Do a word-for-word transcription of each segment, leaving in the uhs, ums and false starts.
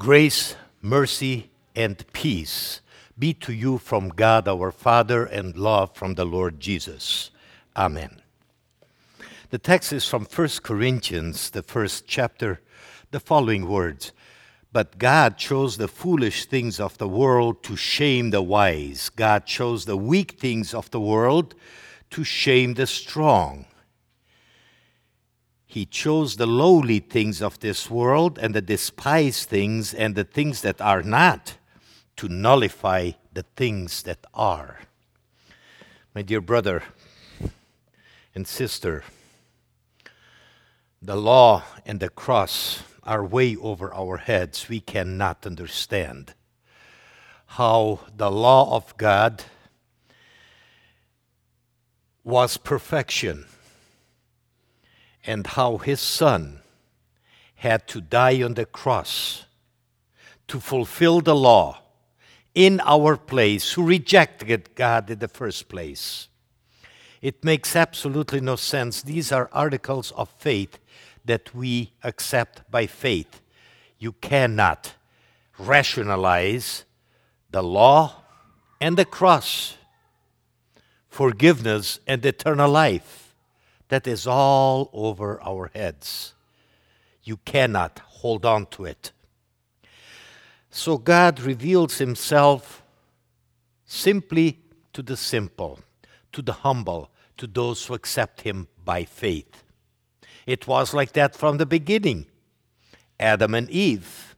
Grace, mercy, and peace be to you from God our Father and love from the Lord Jesus. Amen. The text is from First Corinthians, the first chapter, the following words. But God chose the foolish things of the world to shame the wise. God chose the weak things of the world to shame the strong. He chose the lowly things of this world and the despised things and the things that are not to nullify the things that are. My dear brother and sister, the law and the cross are way over our heads. We cannot understand how the law of God was perfection, and how his Son had to die on the cross to fulfill the law in our place, who rejected God in the first place. It makes absolutely no sense. These are articles of faith that we accept by faith. You cannot rationalize the law and the cross, forgiveness and eternal life. That is all over our heads. You cannot hold on to it. So God reveals himself simply to the simple, to the humble, to those who accept him by faith. It was like that from the beginning. Adam and Eve.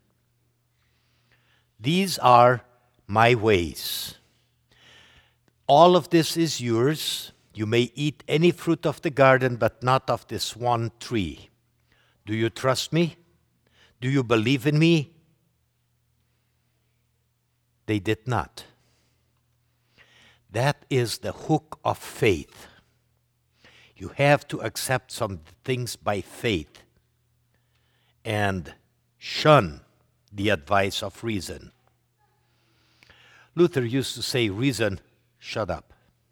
These are my ways. All of this is yours. You may eat any fruit of the garden, but not of this one tree. Do you trust me? Do you believe in me? They did not. That is the hook of faith. You have to accept some things by faith and shun the advice of reason. Luther used to say, reason, shut up.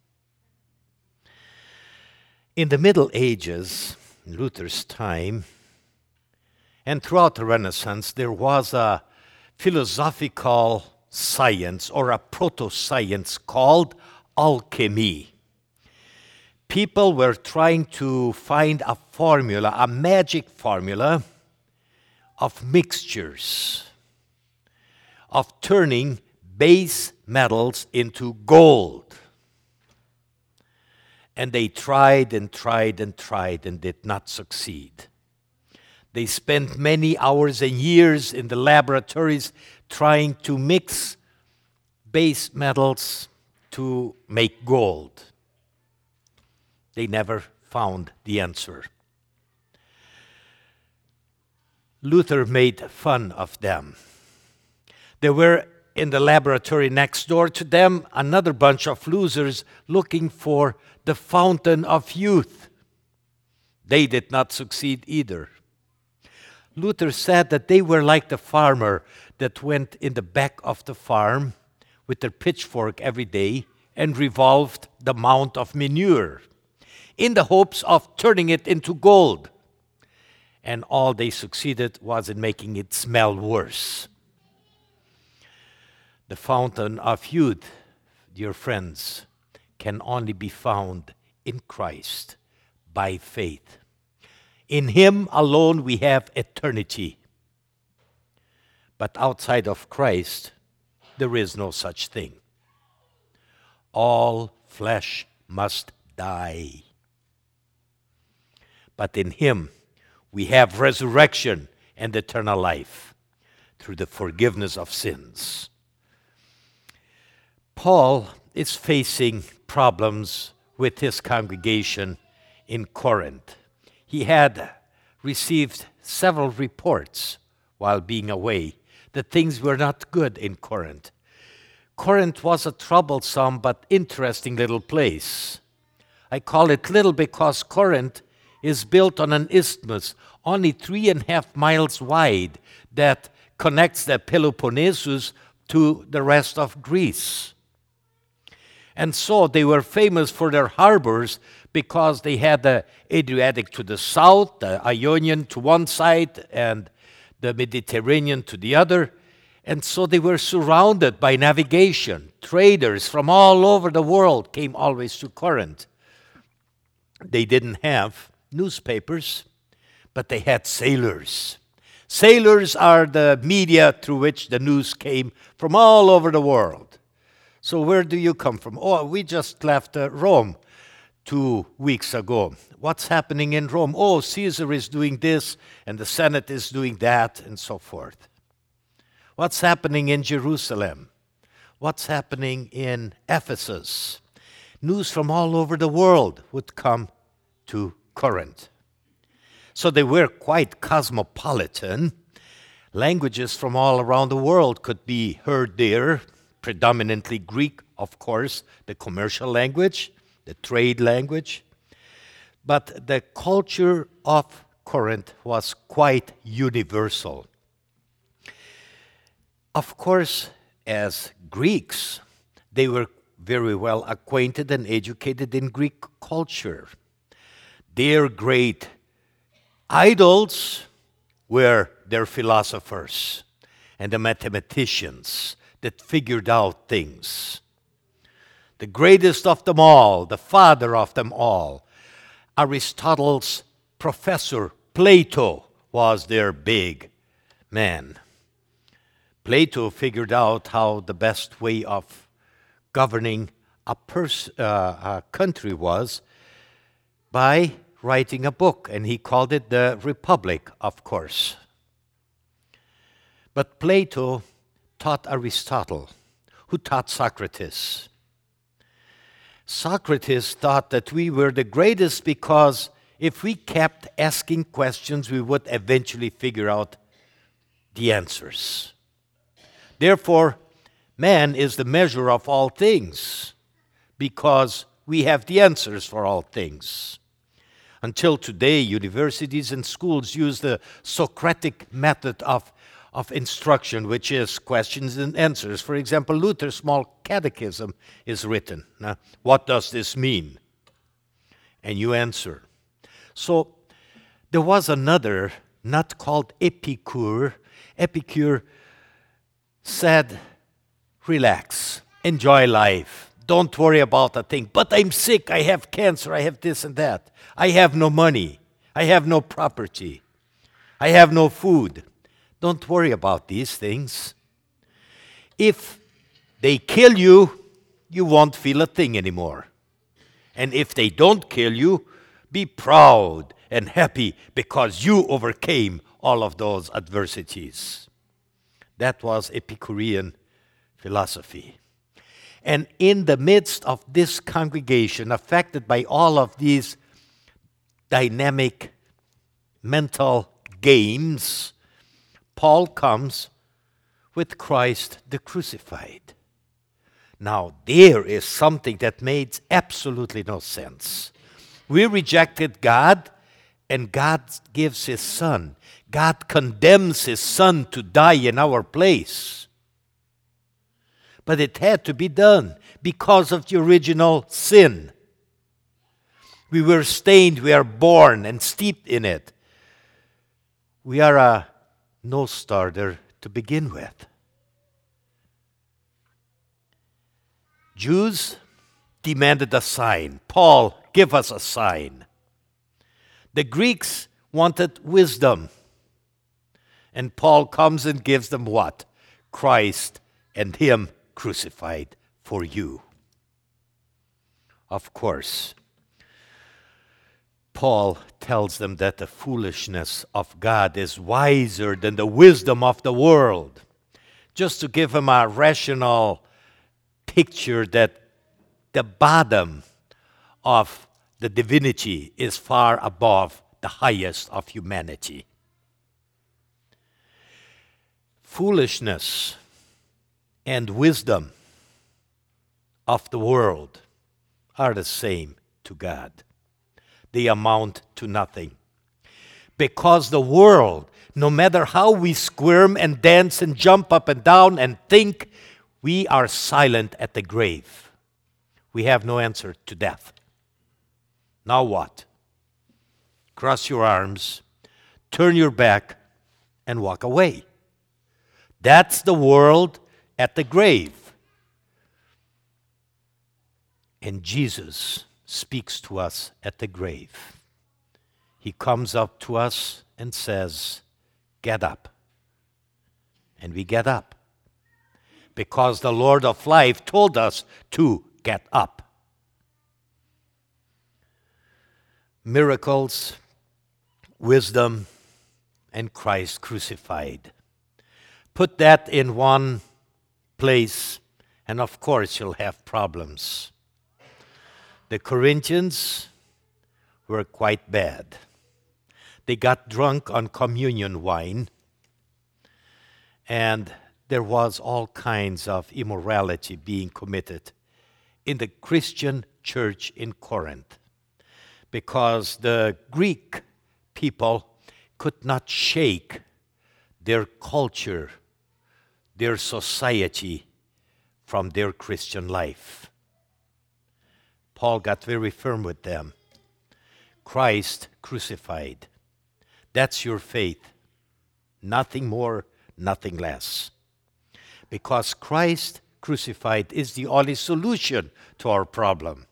In the Middle Ages, in Luther's time, and throughout the Renaissance, there was a philosophical science or a proto-science called alchemy. People were trying to find a formula, a magic formula of mixtures, of turning base metals into gold. And they tried and tried and tried and did not succeed. They spent many hours and years in the laboratories trying to mix base metals to make gold. They never found the answer. Luther made fun of them. There were in the laboratory next door to them another bunch of losers looking for the fountain of youth. They did not succeed either. Luther said that they were like the farmer that went in the back of the farm with their pitchfork every day and revolved the mound of manure in the hopes of turning it into gold. And all they succeeded was in making it smell worse. The fountain of youth, dear friends, can only be found in Christ by faith. In him alone we have eternity. But outside of Christ, there is no such thing. All flesh must die. But in him we have resurrection and eternal life through the forgiveness of sins. Paul is facing problems with his congregation in Corinth. He had received several reports while being away that things were not good in Corinth. Corinth was a troublesome but interesting little place. I call it little because Corinth is built on an isthmus, only three and a half miles wide, that connects the Peloponnesus to the rest of Greece. And so they were famous for their harbors because they had the Adriatic to the south, the Ionian to one side, and the Mediterranean to the other. And so they were surrounded by navigation. Traders from all over the world came always to Corinth. They didn't have newspapers, but they had sailors. Sailors are the media through which the news came from all over the world. So where do you come from? Oh, we just left uh, Rome two weeks ago. What's happening in Rome? Oh, Caesar is doing this, and the Senate is doing that, and so forth. What's happening in Jerusalem? What's happening in Ephesus? News from all over the world would come to Corinth. So they were quite cosmopolitan. Languages from all around the world could be heard there, predominantly Greek, of course, the commercial language, the trade language. But the culture of Corinth was quite universal. Of course, as Greeks, they were very well acquainted and educated in Greek culture. Their great idols were their philosophers and the mathematicians that figured out things. The greatest of them all, the father of them all, Aristotle's professor, Plato, was their big man. Plato figured out how the best way of governing a, pers- uh, a country was by writing a book, and he called it the Republic, of course. But Plato taught Aristotle, who taught Socrates. Socrates thought that we were the greatest because if we kept asking questions, we would eventually figure out the answers. Therefore, man is the measure of all things because we have the answers for all things. Until today, universities and schools use the Socratic method of, of instruction, which is questions and answers. For example, Luther's small catechism is written. Now, what does this mean? And you answer. So there was another, not called Epicure. Epicure said, relax, enjoy life. Don't worry about a thing. But I'm sick, I have cancer, I have this and that. I have no money. I have no property. I have no food. Don't worry about these things. If they kill you, you won't feel a thing anymore. And if they don't kill you, be proud and happy because you overcame all of those adversities. That was Epicurean philosophy. And in the midst of this congregation, affected by all of these dynamic mental games, Paul comes with Christ the crucified. Now, there is something that made absolutely no sense. We rejected God, and God gives His Son. God condemns His Son to die in our place. But it had to be done because of the original sin. We were stained, we are born and steeped in it. We are a no-starter to begin with. Jews demanded a sign. Paul, give us a sign. The Greeks wanted wisdom. And Paul comes and gives them what? Christ and Him crucified for you. Of course, Paul tells them that the foolishness of God is wiser than the wisdom of the world. Just to give him a rational picture that the bottom of the divinity is far above the highest of humanity. Foolishness and wisdom of the world are the same to God. They amount to nothing. Because the world, no matter how we squirm and dance and jump up and down and think, we are silent at the grave. We have no answer to death. Now what? Cross your arms, turn your back, and walk away. That's the world at the grave. And Jesus speaks to us at the grave. He comes up to us and says, get up. And we get up. Because the Lord of life told us to get up. Miracles, wisdom, and Christ crucified. Put that in one place, and of course you'll have problems. The Corinthians were quite bad. They got drunk on communion wine, and there was all kinds of immorality being committed in the Christian church in Corinth, because the Greek people could not shake their culture, their society from their Christian life. Paul got very firm with them. Christ crucified. That's your faith. Nothing more, nothing less. Because Christ crucified is the only solution to our problem.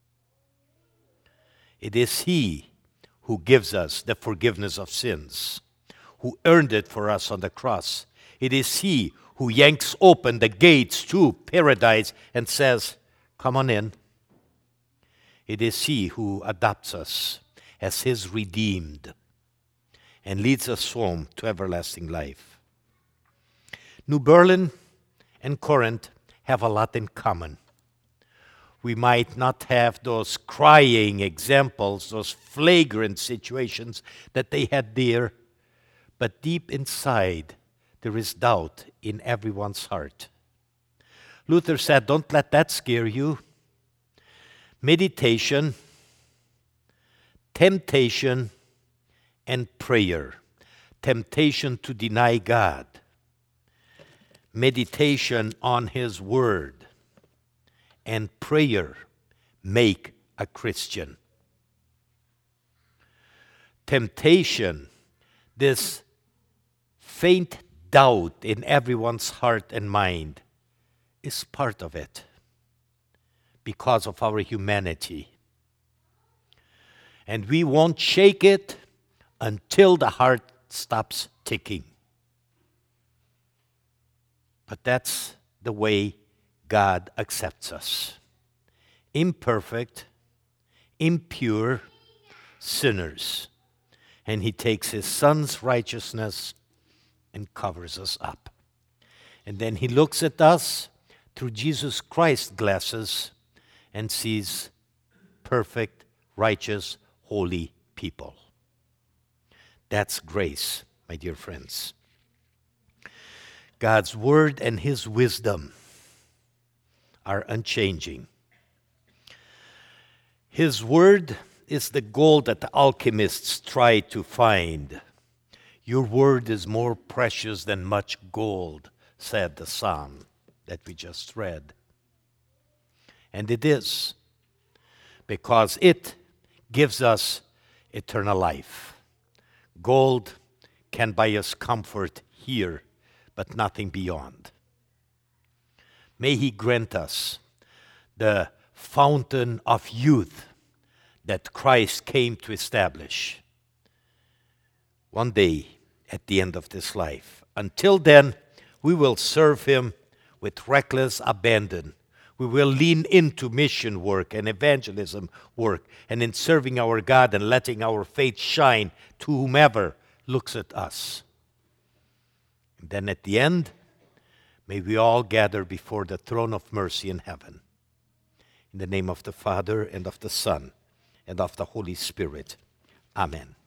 It is He who gives us the forgiveness of sins, who earned it for us on the cross. It is He who yanks open the gates to paradise and says, come on in. It is He who adopts us as His redeemed and leads us home to everlasting life. New Berlin and Corinth have a lot in common. We might not have those crying examples, those flagrant situations that they had there, but deep inside there is doubt in everyone's heart. Luther said, don't let that scare you. Meditation, temptation, and prayer. Temptation to deny God. Meditation on His Word. And prayer make a Christian. Temptation, this faint doubt in everyone's heart and mind, is part of it because of our humanity. And we won't shake it until the heart stops ticking. But that's the way God accepts us. Imperfect, impure sinners. And He takes His Son's righteousness and covers us up. And then He looks at us through Jesus Christ's glasses and sees perfect, righteous, holy people. That's grace, my dear friends. God's Word and His wisdom are unchanging. His Word is the gold that the alchemists try to find. Your Word is more precious than much gold, said the psalm that we just read. And it is, because it gives us eternal life. Gold can buy us comfort here, but nothing beyond. May He grant us the fountain of youth that Christ came to establish one day at the end of this life. Until then, we will serve Him with reckless abandon. We will lean into mission work and evangelism work, and in serving our God and letting our faith shine to whomever looks at us. And then at the end, may we all gather before the throne of mercy in heaven. In the name of the Father, and of the Son, and of the Holy Spirit. Amen.